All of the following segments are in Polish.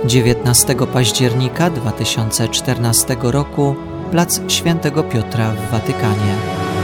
19 października 2014 roku, plac Świętego Piotra w Watykanie.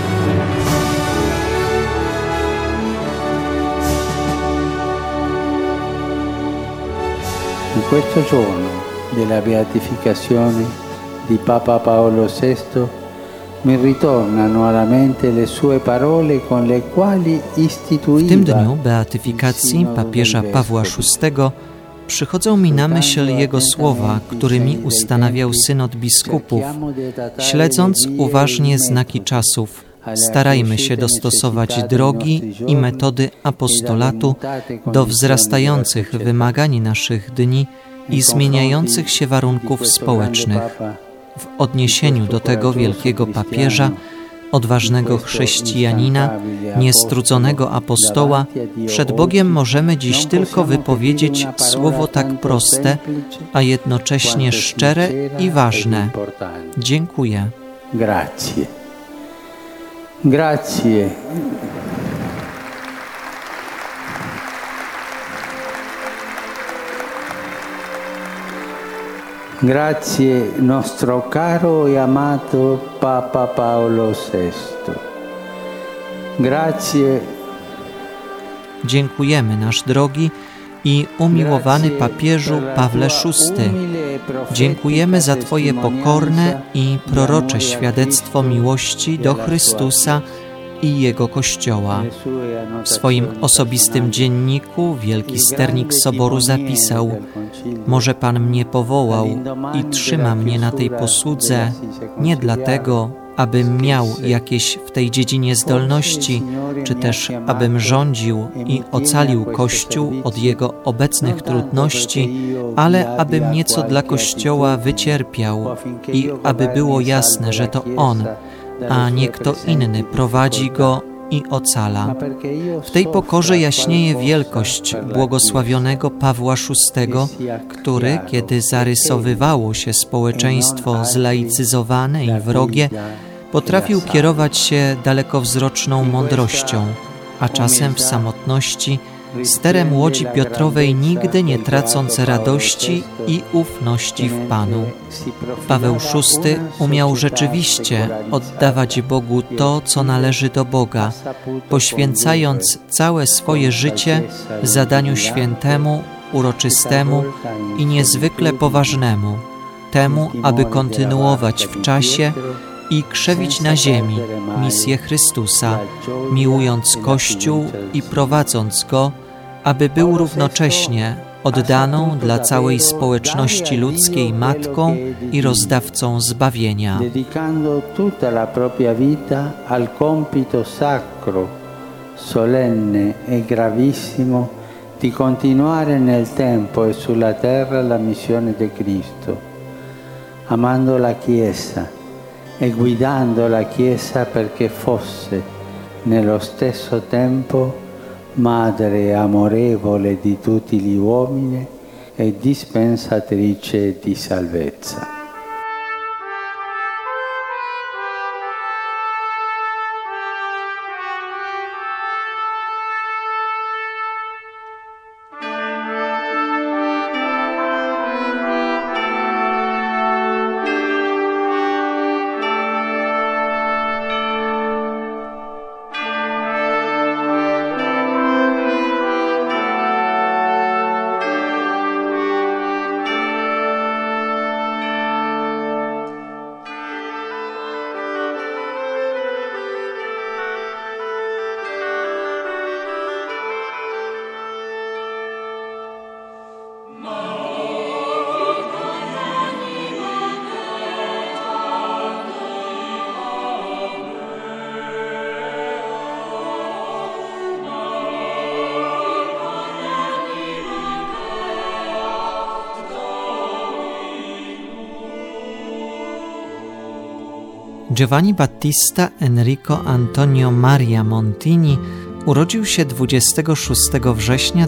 In questo giorno della beatificazione di Papa Paolo VI mi ritornano alla mente le sue parole con le quali istituiva. W tym dniu beatyfikacji papieża Pawła VI przychodzą mi na myśl jego słowa, którymi ustanawiał synod biskupów. Śledząc uważnie znaki czasów, starajmy się dostosować drogi i metody apostolatu do wzrastających wymagań naszych dni i zmieniających się warunków społecznych. W odniesieniu do tego wielkiego papieża, odważnego chrześcijanina, niestrudzonego apostoła, przed Bogiem możemy dziś tylko wypowiedzieć słowo tak proste, a jednocześnie szczere i ważne. Dziękuję. Grazie. Grazie. Grazie nostro caro e amato Papa Paolo VI. Grazie. Dziękujemy, nasz drogi i umiłowany papieżu Pawle VI. Dziękujemy za Twoje pokorne i prorocze świadectwo miłości do Chrystusa i Jego Kościoła. W swoim osobistym dzienniku wielki sternik Soboru zapisał: może Pan mnie powołał i trzyma mnie na tej posłudze nie dlatego, abym miał jakieś w tej dziedzinie zdolności, czy też abym rządził i ocalił Kościół od jego obecnych trudności, ale abym nieco dla Kościoła wycierpiał i aby było jasne, że to On, a nie kto inny prowadzi go i ocala. W tej pokorze jaśnieje wielkość błogosławionego Pawła VI, który, kiedy zarysowywało się społeczeństwo zlaicyzowane i wrogie, potrafił kierować się dalekowzroczną mądrością, a czasem w samotności sterem łodzi Piotrowej nigdy nie tracąc radości i ufności w Panu. Paweł VI umiał rzeczywiście oddawać Bogu to, co należy do Boga, poświęcając całe swoje życie zadaniu świętemu, uroczystemu i niezwykle poważnemu, temu, aby kontynuować w czasie i krzewić na ziemi misję Chrystusa, miłując Kościół i prowadząc go, aby był równocześnie oddaną dla całej społeczności ludzkiej matką i rozdawcą zbawienia. Dedicando tutta la propria vita al compito sacro, solenne e gravissimo di continuare nel tempo e sulla terra la missione di Cristo, amando la Chiesa e guidando la Chiesa perché fosse nello stesso tempo madre amorevole di tutti gli uomini e dispensatrice di salvezza. Giovanni Battista Enrico Antonio Maria Montini urodził się 26 września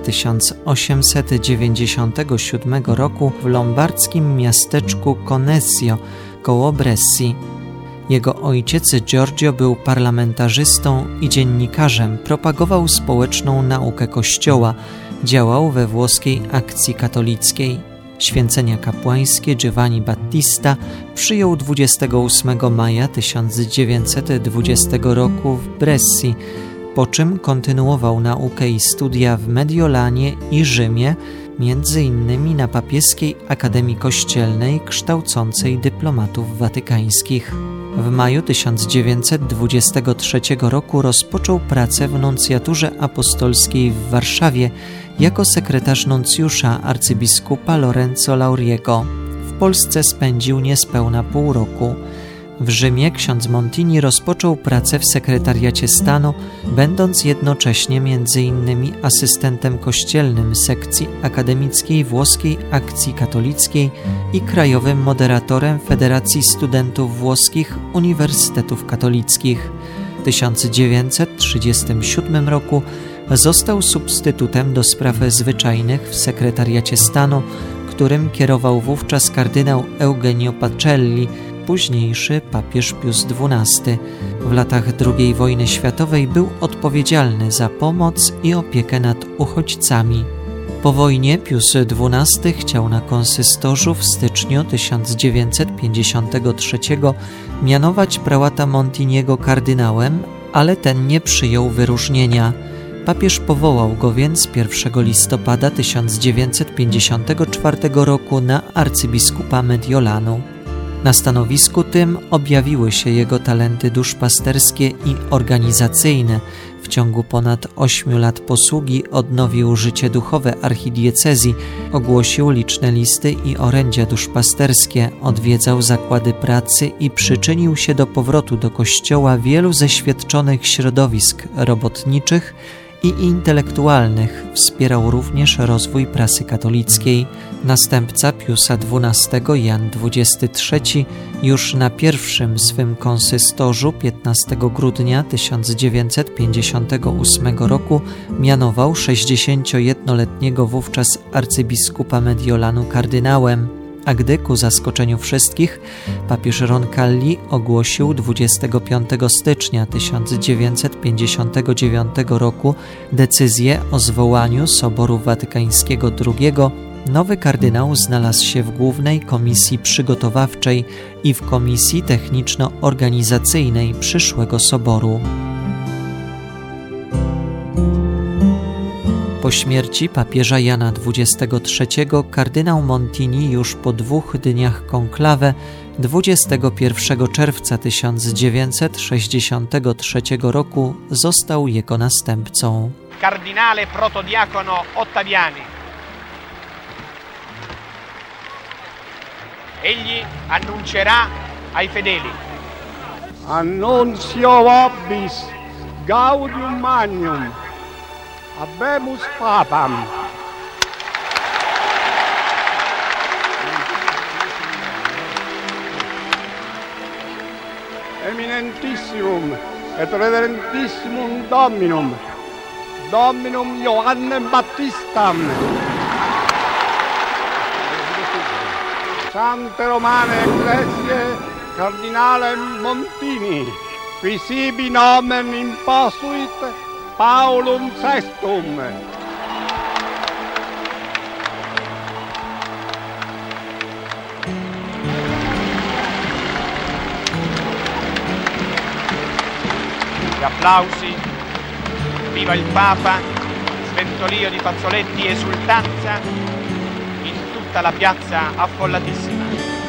1897 roku w lombardzkim miasteczku Conesio koło Bresci. Jego ojciec Giorgio był parlamentarzystą i dziennikarzem, propagował społeczną naukę Kościoła, działał we włoskiej Akcji Katolickiej. święcenia kapłańskie Giovanni Battista przyjął 28 maja 1920 roku w Bresci, po czym kontynuował naukę i studia w Mediolanie i Rzymie, między innymi na Papieskiej Akademii Kościelnej kształcącej dyplomatów watykańskich. W maju 1923 roku rozpoczął pracę w nuncjaturze apostolskiej w Warszawie jako sekretarz nuncjusza arcybiskupa Lorenzo Lauriego. W Polsce spędził niespełna pół roku. W Rzymie ksiądz Montini rozpoczął pracę w sekretariacie stanu, będąc jednocześnie m.in. asystentem kościelnym sekcji akademickiej Włoskiej Akcji Katolickiej i krajowym moderatorem Federacji Studentów Włoskich Uniwersytetów Katolickich. W 1937 roku został substytutem do spraw zwyczajnych w sekretariacie stanu, którym kierował wówczas kardynał Eugenio Pacelli, późniejszy papież Pius XII. W latach II wojny światowej był odpowiedzialny za pomoc i opiekę nad uchodźcami. Po wojnie Pius XII chciał na konsystorzu w styczniu 1953 mianować prałata Montiniego kardynałem, ale ten nie przyjął wyróżnienia. Papież powołał go więc 1 listopada 1954 roku na arcybiskupa Mediolanu. Na stanowisku tym objawiły się jego talenty duszpasterskie i organizacyjne. W ciągu ponad 8 lat posługi odnowił życie duchowe archidiecezji, ogłosił liczne listy i orędzia duszpasterskie, odwiedzał zakłady pracy i przyczynił się do powrotu do Kościoła wielu zeświadczonych środowisk robotniczych i intelektualnych. Wspierał również rozwój prasy katolickiej. Następca Piusa XII, Jan XXIII, już na pierwszym swym konsystorzu 15 grudnia 1958 roku mianował 61-letniego wówczas arcybiskupa Mediolanu kardynałem, a gdy ku zaskoczeniu wszystkich papież Roncalli ogłosił 25 stycznia 1959 roku decyzję o zwołaniu Soboru Watykańskiego II, nowy kardynał znalazł się w Głównej Komisji Przygotowawczej i w Komisji Techniczno-Organizacyjnej przyszłego Soboru. Po śmierci papieża Jana XXIII kardynał Montini już po 2 dniach konklawe 21 czerwca 1963 roku został jego następcą. Kardynale protodiacono Ottaviani. Egli annuncerà ai fedeli. Annuncio vobis gaudium magnum. Habemus papam. Eminentissimum et reverentissimum Dominum Johannem Baptistam. Sante Romane Ecclesiae Cardinalem Montini, qui sibi nomen imposuit Paulum Sextum. Gli applausi, viva il Papa, sventolio di fazzoletti, esultanza in tutta la piazza affollatissima.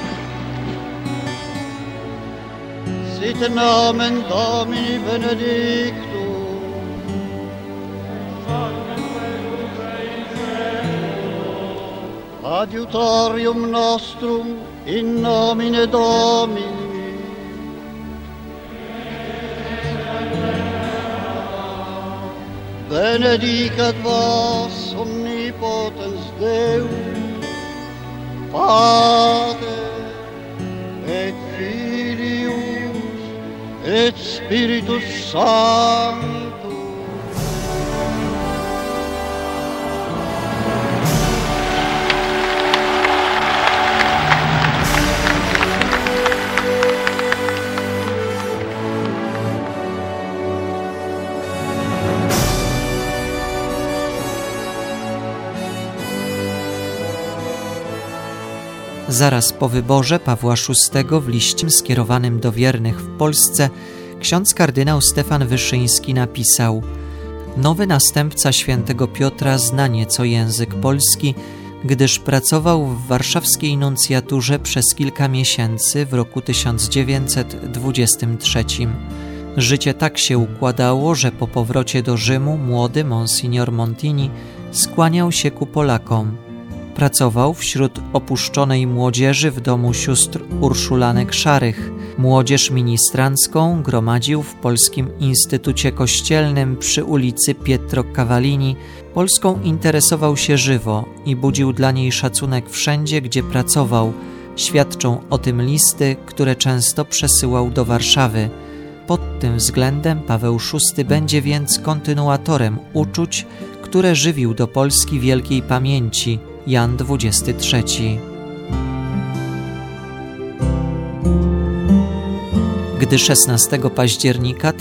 Sit nomen Domini benedictum. Adiutorium nostrum in nomine Domini. Benedicat vos omnipotens Deus, Pater et Filius et Spiritus Sanctus. Zaraz po wyborze Pawła VI w liście skierowanym do wiernych w Polsce ksiądz kardynał Stefan Wyszyński napisał: nowy następca świętego Piotra zna nieco język polski, gdyż pracował w warszawskiej nuncjaturze przez kilka miesięcy w roku 1923. Życie tak się układało, że po powrocie do Rzymu młody Monsignor Montini skłaniał się ku Polakom. Pracował wśród opuszczonej młodzieży w domu sióstr Urszulanek Szarych. Młodzież ministrancką gromadził w Polskim Instytucie Kościelnym przy ulicy Pietro Cavallini. Polską interesował się żywo i budził dla niej szacunek wszędzie, gdzie pracował. Świadczą o tym listy, które często przesyłał do Warszawy. Pod tym względem Paweł VI będzie więc kontynuatorem uczuć, które żywił do Polski wielkiej pamięci Jan XXIII. Gdy 16 października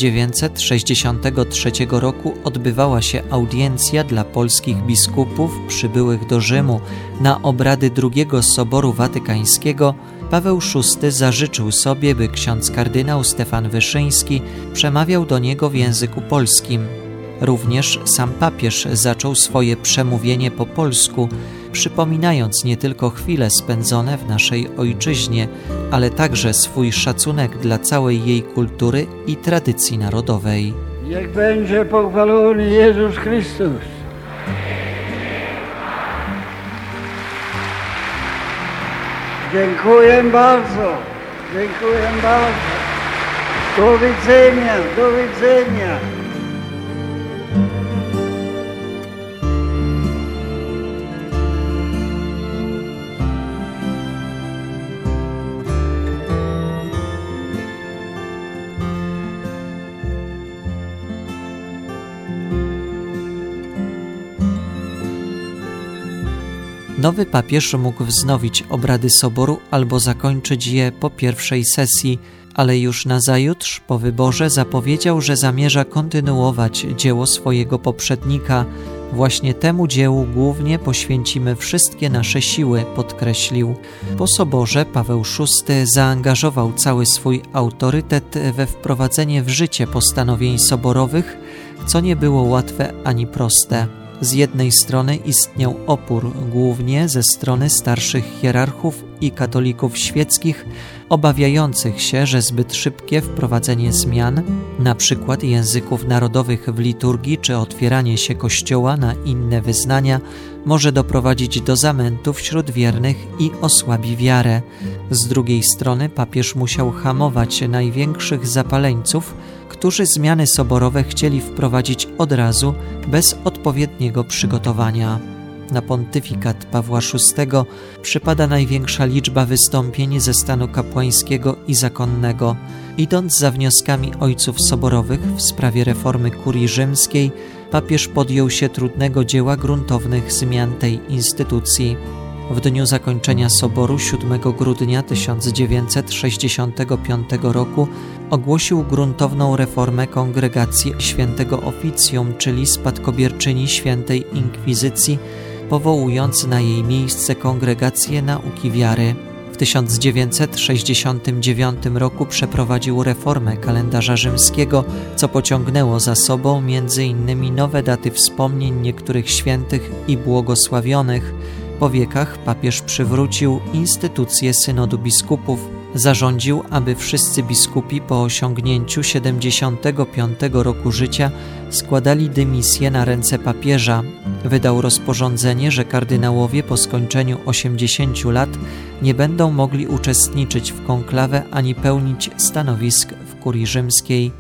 1963 roku odbywała się audiencja dla polskich biskupów przybyłych do Rzymu na obrady II Soboru Watykańskiego, Paweł VI zażyczył sobie, by ksiądz kardynał Stefan Wyszyński przemawiał do niego w języku polskim. Również sam papież zaczął swoje przemówienie po polsku, przypominając nie tylko chwile spędzone w naszej ojczyźnie, ale także swój szacunek dla całej jej kultury i tradycji narodowej. Niech będzie pochwalony Jezus Chrystus. Dziękuję bardzo. Dziękuję bardzo. Do widzenia, do widzenia. Nowy papież mógł wznowić obrady Soboru albo zakończyć je po pierwszej sesji, ale już nazajutrz po wyborze zapowiedział, że zamierza kontynuować dzieło swojego poprzednika. Właśnie temu dziełu głównie poświęcimy wszystkie nasze siły, podkreślił. Po Soborze Paweł VI zaangażował cały swój autorytet we wprowadzenie w życie postanowień soborowych, co nie było łatwe ani proste. Z jednej strony istniał opór, głównie ze strony starszych hierarchów i katolików świeckich, obawiających się, że zbyt szybkie wprowadzenie zmian, na przykład języków narodowych w liturgii czy otwieranie się Kościoła na inne wyznania, może doprowadzić do zamętu wśród wiernych i osłabi wiarę. Z drugiej strony papież musiał hamować największych zapaleńców, którzy zmiany soborowe chcieli wprowadzić od razu, bez odpowiedniego przygotowania. Na pontyfikat Pawła VI przypada największa liczba wystąpień ze stanu kapłańskiego i zakonnego. Idąc za wnioskami ojców soborowych w sprawie reformy kurii rzymskiej, papież podjął się trudnego dzieła gruntownych zmian tej instytucji. W dniu zakończenia Soboru 7 grudnia 1965 roku ogłosił gruntowną reformę Kongregacji Świętego Oficjum, czyli spadkobierczyni Świętej Inkwizycji, powołując na jej miejsce Kongregację Nauki Wiary. W 1969 roku przeprowadził reformę kalendarza rzymskiego, co pociągnęło za sobą m.in. nowe daty wspomnień niektórych świętych i błogosławionych. Po wiekach papież przywrócił instytucję synodu biskupów. Zarządził, aby wszyscy biskupi po osiągnięciu 75 roku życia składali dymisję na ręce papieża. Wydał rozporządzenie, że kardynałowie po skończeniu 80 lat nie będą mogli uczestniczyć w konklawę ani pełnić stanowisk w kurii rzymskiej.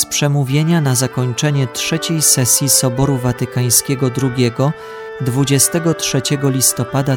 z przemówienia na zakończenie trzeciej sesji Soboru Watykańskiego II 23 listopada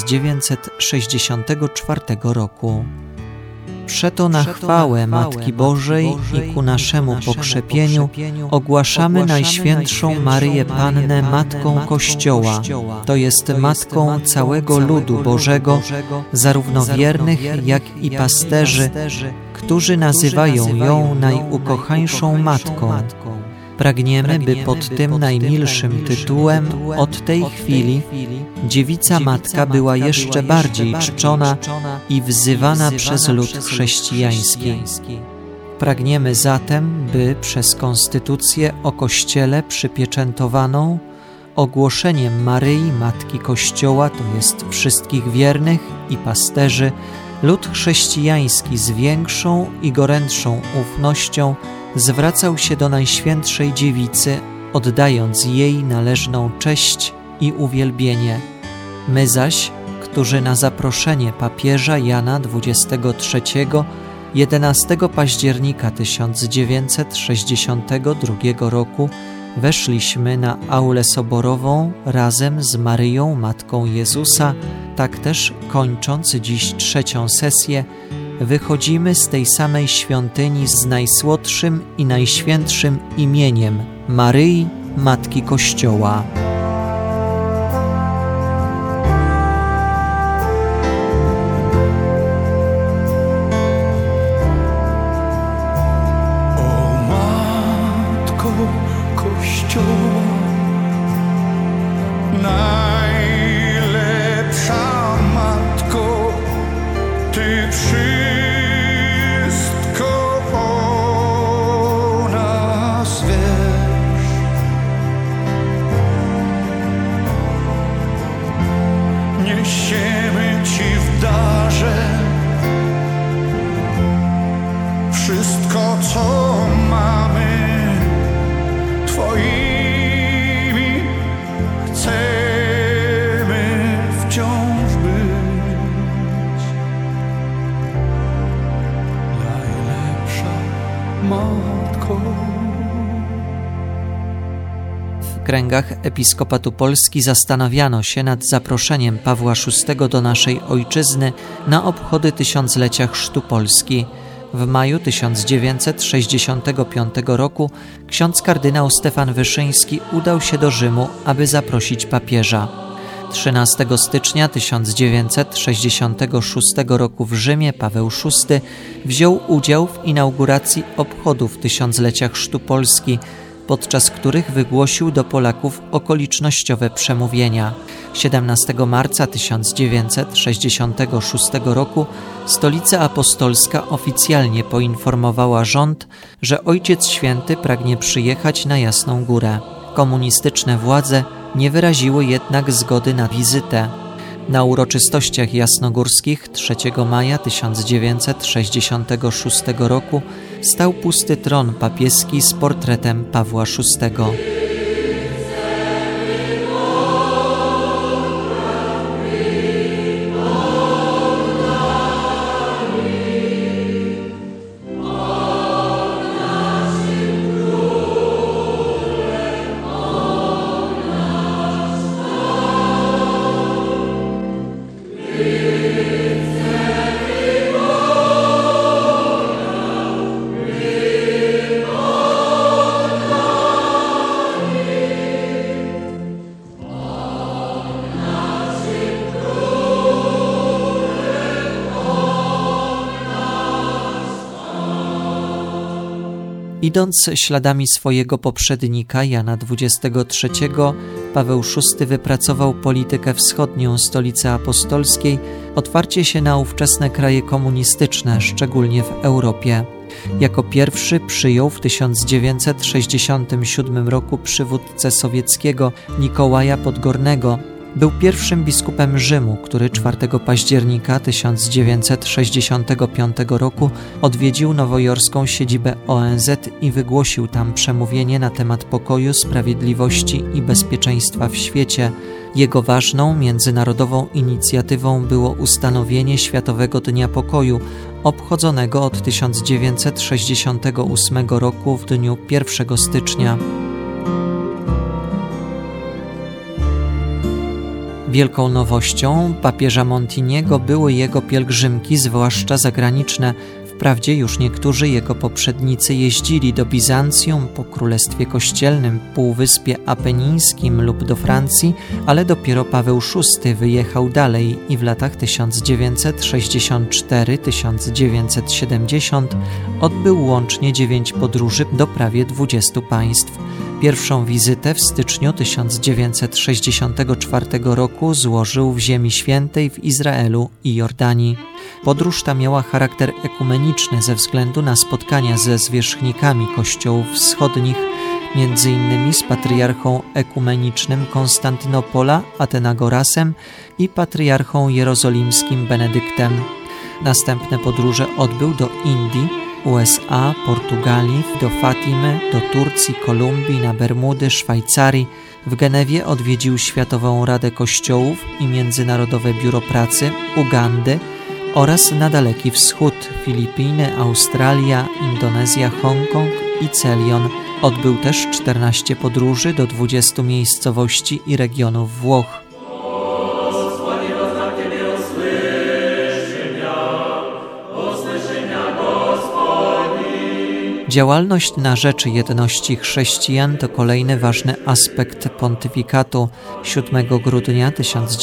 1964 roku. Przeto na chwałę Matki Bożej i ku naszemu pokrzepieniu ogłaszamy Najświętszą Maryję Pannę Matką Kościoła, to jest Matką całego ludu Bożego, zarówno wiernych, jak i pasterzy, którzy nazywają ją najukochańszą Matką. Pragniemy, by pod tym najmilszym tytułem od tej chwili Dziewica Matka była jeszcze bardziej czczona i wzywana przez lud chrześcijański. Pragniemy zatem, by przez konstytucję o Kościele przypieczętowaną ogłoszeniem Maryi, Matki Kościoła, to jest wszystkich wiernych i pasterzy, lud chrześcijański z większą i gorętszą ufnością zwracał się do Najświętszej Dziewicy, oddając jej należną cześć i uwielbienie. My zaś, którzy na zaproszenie papieża Jana XXIII 11 października 1962 roku weszliśmy na aulę soborową razem z Maryją, Matką Jezusa, tak też kończąc dziś trzecią sesję, wychodzimy z tej samej świątyni z najsłodszym i najświętszym imieniem Maryi, Matki Kościoła. O Matko Kościoła, najlepsza Matko, Ty wszystko o nas wiesz. Niesiemy Ci w darze wszystko, co mamy, Twoimi chcemy wciąż być. Najlepsza Matko. W kręgach Episkopatu Polski zastanawiano się nad zaproszeniem Pawła VI do naszej ojczyzny na obchody tysiąclecia chrztu Polski. W maju 1965 roku ksiądz kardynał Stefan Wyszyński udał się do Rzymu, aby zaprosić papieża. 13 stycznia 1966 roku w Rzymie Paweł VI wziął udział w inauguracji obchodów tysiąclecia chrztu Polski, podczas których wygłosił do Polaków okolicznościowe przemówienia. 17 marca 1966 roku Stolica Apostolska oficjalnie poinformowała rząd, że Ojciec Święty pragnie przyjechać na Jasną Górę. Komunistyczne władze nie wyraziły jednak zgody na wizytę. Na uroczystościach jasnogórskich 3 maja 1966 roku stał pusty tron papieski z portretem Pawła VI. Idąc śladami swojego poprzednika Jana XXIII, Paweł VI wypracował politykę wschodnią Stolicy Apostolskiej, otwarcie się na ówczesne kraje komunistyczne, szczególnie w Europie. Jako pierwszy przyjął w 1967 roku przywódcę sowieckiego Nikołaja Podgornego, Był pierwszym biskupem Rzymu, który 4 października 1965 roku odwiedził nowojorską siedzibę ONZ i wygłosił tam przemówienie na temat pokoju, sprawiedliwości i bezpieczeństwa w świecie. Jego ważną międzynarodową inicjatywą było ustanowienie Światowego Dnia Pokoju, obchodzonego od 1968 roku w dniu 1 stycznia. Wielką nowością papieża Montiniego były jego pielgrzymki, zwłaszcza zagraniczne. Wprawdzie już niektórzy jego poprzednicy jeździli do Bizancjum, po Królestwie Kościelnym, Półwyspie Apenińskim lub do Francji, ale dopiero Paweł VI wyjechał dalej i w latach 1964-1970 odbył łącznie 9 podróży do prawie 20 państw. Pierwszą wizytę w styczniu 1964 roku złożył w Ziemi Świętej w Izraelu i Jordanii. Podróż ta miała charakter ekumeniczny ze względu na spotkania ze zwierzchnikami kościołów wschodnich, między innymi z patriarchą ekumenicznym Konstantynopola Athenagorasem i patriarchą jerozolimskim Benedyktem. Następne podróże odbył do Indii, USA, Portugalii, do Fatimy, do Turcji, Kolumbii, na Bermudy, Szwajcarii. W Genewie odwiedził Światową Radę Kościołów i Międzynarodowe Biuro Pracy, Ugandy oraz na Daleki Wschód, Filipiny, Australia, Indonezja, Hongkong i Celion. Odbył też 14 podróży do 20 miejscowości i regionów Włoch. Działalność na rzecz jedności chrześcijan to kolejny ważny aspekt pontyfikatu. 7 grudnia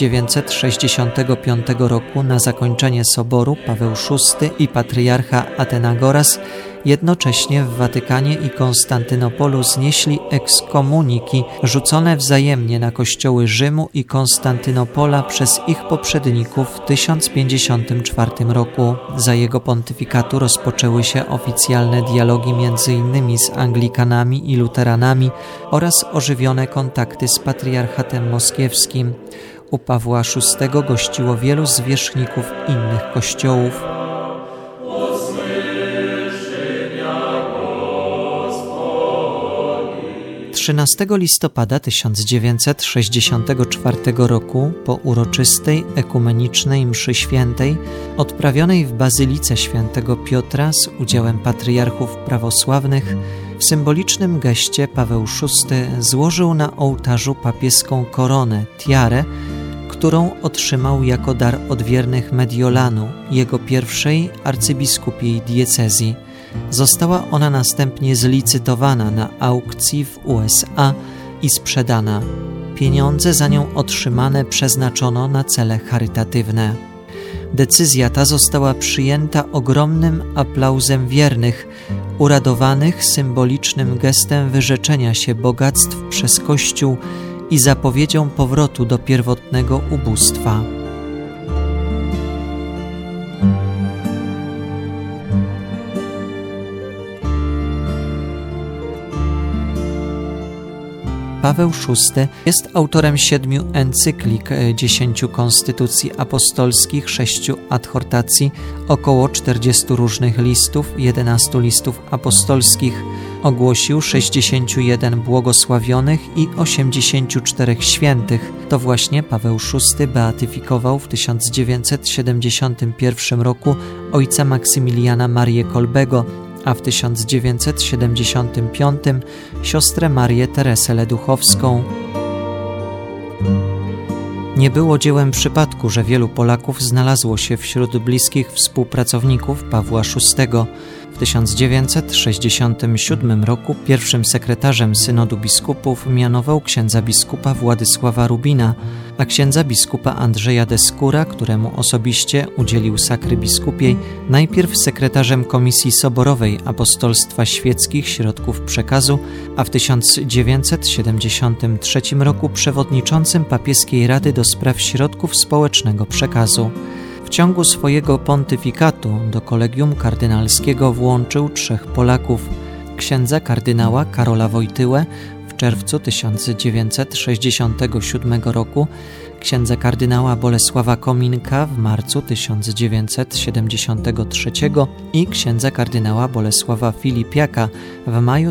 1965 roku na zakończenie soboru Paweł VI i patriarcha Athenagoras jednocześnie w Watykanie i Konstantynopolu znieśli ekskomuniki rzucone wzajemnie na kościoły Rzymu i Konstantynopola przez ich poprzedników w 1054 roku. Za jego pontyfikatu rozpoczęły się oficjalne dialogi m.in. z Anglikanami i Luteranami oraz ożywione kontakty z patriarchatem moskiewskim. U Pawła VI gościło wielu zwierzchników innych kościołów. – 13 listopada 1964 roku po uroczystej ekumenicznej mszy świętej odprawionej w Bazylice Świętego Piotra z udziałem patriarchów prawosławnych w symbolicznym geście Paweł VI złożył na ołtarzu papieską koronę, tiarę, którą otrzymał jako dar od wiernych Mediolanu, jego pierwszej arcybiskupiej diecezji. Została ona następnie zlicytowana na aukcji w USA i sprzedana. Pieniądze za nią otrzymane przeznaczono na cele charytatywne. Decyzja ta została przyjęta ogromnym aplauzem wiernych, uradowanych symbolicznym gestem wyrzeczenia się bogactw przez Kościół i zapowiedzią powrotu do pierwotnego ubóstwa. Paweł VI jest autorem 7 encyklik, 10 konstytucji apostolskich, 6 adhortacji, około 40 różnych listów, 11 listów apostolskich. Ogłosił 61 błogosławionych i 84 świętych. To właśnie Paweł VI beatyfikował w 1971 roku ojca Maksymiliana Marię Kolbego, a w 1975 siostrę Marię Teresę Leduchowską. Nie było dziełem przypadku, że wielu Polaków znalazło się wśród bliskich współpracowników Pawła VI. W 1967 roku pierwszym sekretarzem synodu biskupów mianował księdza biskupa Władysława Rubina, a księdza biskupa Andrzeja Deskóra, któremu osobiście udzielił sakry biskupiej, najpierw sekretarzem Komisji Soborowej Apostolstwa Świeckich Środków Przekazu, a w 1973 roku przewodniczącym Papieskiej Rady do Spraw Środków Społecznego Przekazu. W ciągu swojego pontyfikatu do kolegium kardynalskiego włączył 3 Polaków: księdza kardynała Karola Wojtyłę, w czerwcu 1967 roku, księdza kardynała Bolesława Kominka w marcu 1973 i księdza kardynała Bolesława Filipiaka w maju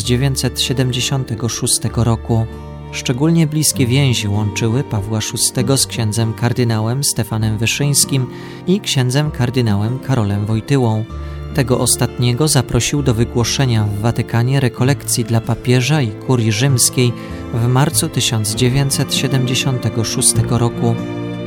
1976 roku. Szczególnie bliskie więzi łączyły Pawła VI z księdzem kardynałem Stefanem Wyszyńskim i księdzem kardynałem Karolem Wojtyłą. Tego ostatniego zaprosił do wygłoszenia w Watykanie rekolekcji dla papieża i kurii rzymskiej w marcu 1976 roku.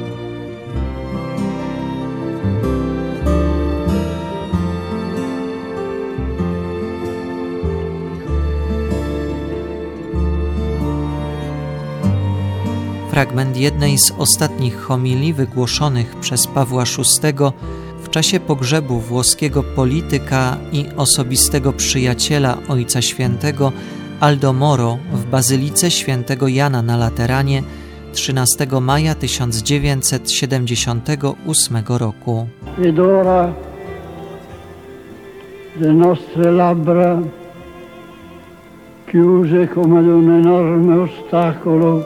Fragment jednej z ostatnich homilii wygłoszonych przez Pawła VI w czasie pogrzebu włoskiego polityka i osobistego przyjaciela Ojca Świętego Aldo Moro w Bazylice Świętego Jana na Lateranie 13 maja 1978 roku. Ed ora le nostre labbra chiuse come ad un enorme ostacolo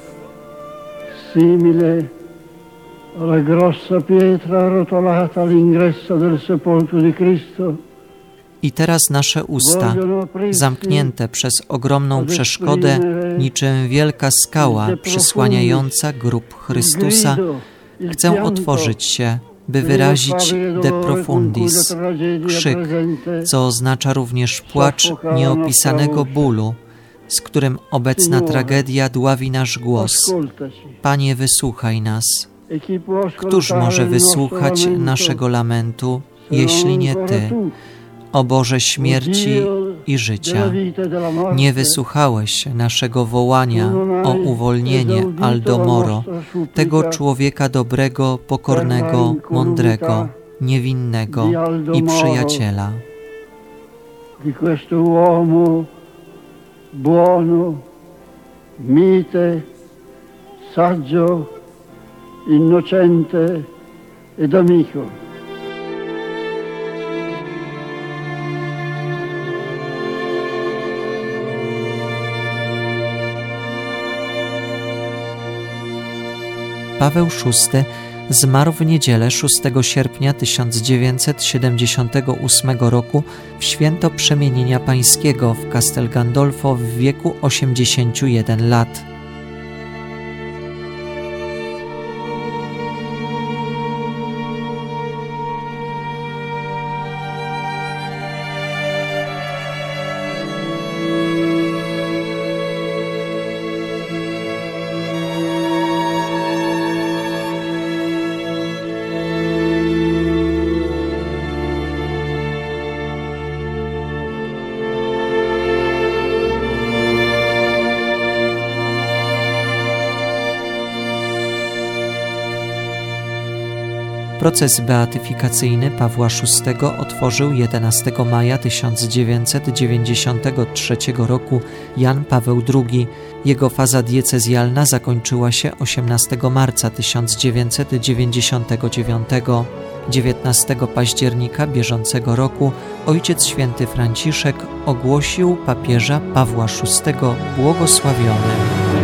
simile alla grossa pietra arrotolata all'ingresso del sepolcro di Cristo. I teraz nasze usta, zamknięte przez ogromną przeszkodę, niczym wielka skała przysłaniająca grób Chrystusa, chcę otworzyć się, by wyrazić de profundis, krzyk, co oznacza również płacz nieopisanego bólu, z którym obecna tragedia dławi nasz głos. Panie, wysłuchaj nas. Któż może wysłuchać naszego lamentu, jeśli nie Ty, o Boże śmierci i życia? Nie wysłuchałeś naszego wołania o uwolnienie Aldo Moro, tego człowieka dobrego, pokornego, mądrego, niewinnego i przyjaciela. Buono, mite, saggio, innocente ed amico. Paweł VI zmarł w niedzielę 6 sierpnia 1978 roku w święto Przemienienia Pańskiego w Castel Gandolfo w wieku 81 lat. Proces beatyfikacyjny Pawła VI otworzył 11 maja 1993 roku Jan Paweł II. Jego faza diecezjalna zakończyła się 18 marca 1999. 19 października bieżącego roku Ojciec Święty Franciszek ogłosił papieża Pawła VI błogosławionym.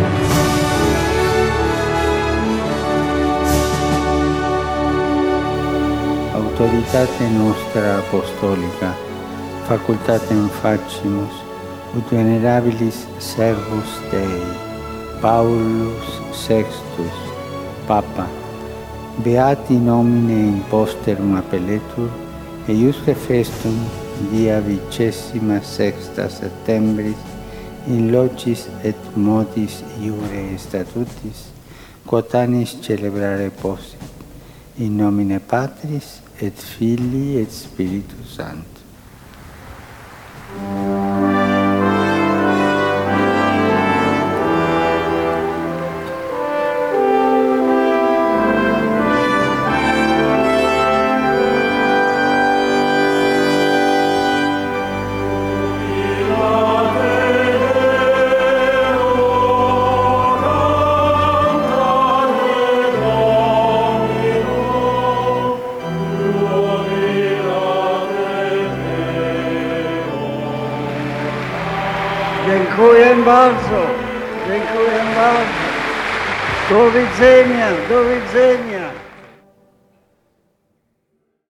Autoritate nostra apostolica, facultatem facimus, ut venerabilis servus Dei, Paulus VI, Papa, beati nomine imposterum appelletur, eiusque festum dia 26 septembris, in locis et modis iure statutis, quotanis celebrare possit, in nomine Patris et Filii et Spiritus Sancti. Dziękuję bardzo. Dziękuję bardzo. Do widzenia, do widzenia.